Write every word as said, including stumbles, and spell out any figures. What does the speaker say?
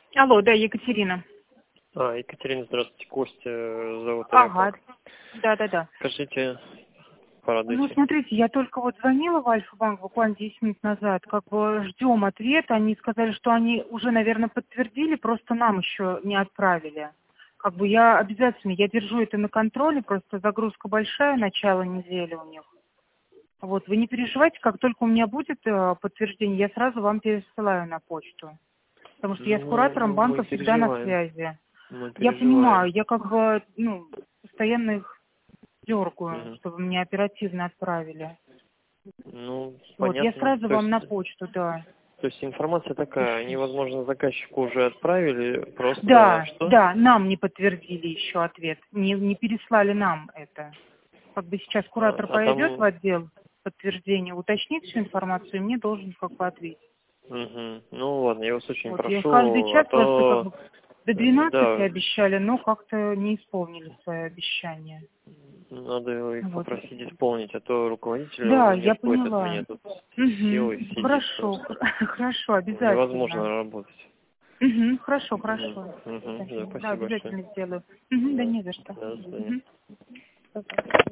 Алло, да, Екатерина. А, Екатерина, здравствуйте, Костя зовут. Ага, да-да-да. Скажите, Ну, порадуйте. смотрите, я только вот звонила в Альфа-банк буквально десять минут назад, как бы ждем ответа, они сказали, что они уже, наверное, подтвердили, просто нам еще не отправили. Как бы я обязательно, я держу это на контроле, просто загрузка большая, начало недели у них. Вот, вы не переживайте, как только у меня будет э, подтверждение, я сразу вам пересылаю на почту. Потому что я с Ну, куратором банка мы всегда на переживаем. связи. Мы Я понимаю, переживаем. я как бы, ну, постоянно их дергаю, Мгм. чтобы мне оперативно отправили. Ну, Вот, я понятно. сразу То вам есть, на почту, да, то есть информация такая, они, пишу. возможно, заказчику уже отправили, просто Да, что? да, нам не подтвердили еще ответ, не, не переслали нам это. Как бы сейчас А, куратор а пойдет в там... отдел подтверждения, уточнит всю информацию, и мне должен как бы ответить. Мгм. Ну ладно, я вас очень Вот, я каждый прошу, а час просто как то... бы до э, двенадцати Да, обещали, но как-то не исполнили свои обещания. надо их Вот. попросить исполнить, а то руководителя Да, я нет, будет от меня поняла. тут Угу. силой сидит Хорошо, просто. х- хорошо, Невозможно обязательно. работать. Угу. Хорошо, Мгм. хорошо. Мгм. Да, Да, спасибо большое. обязательно сделаю. Угу, да Да. не за что. Да, до свидания. Угу.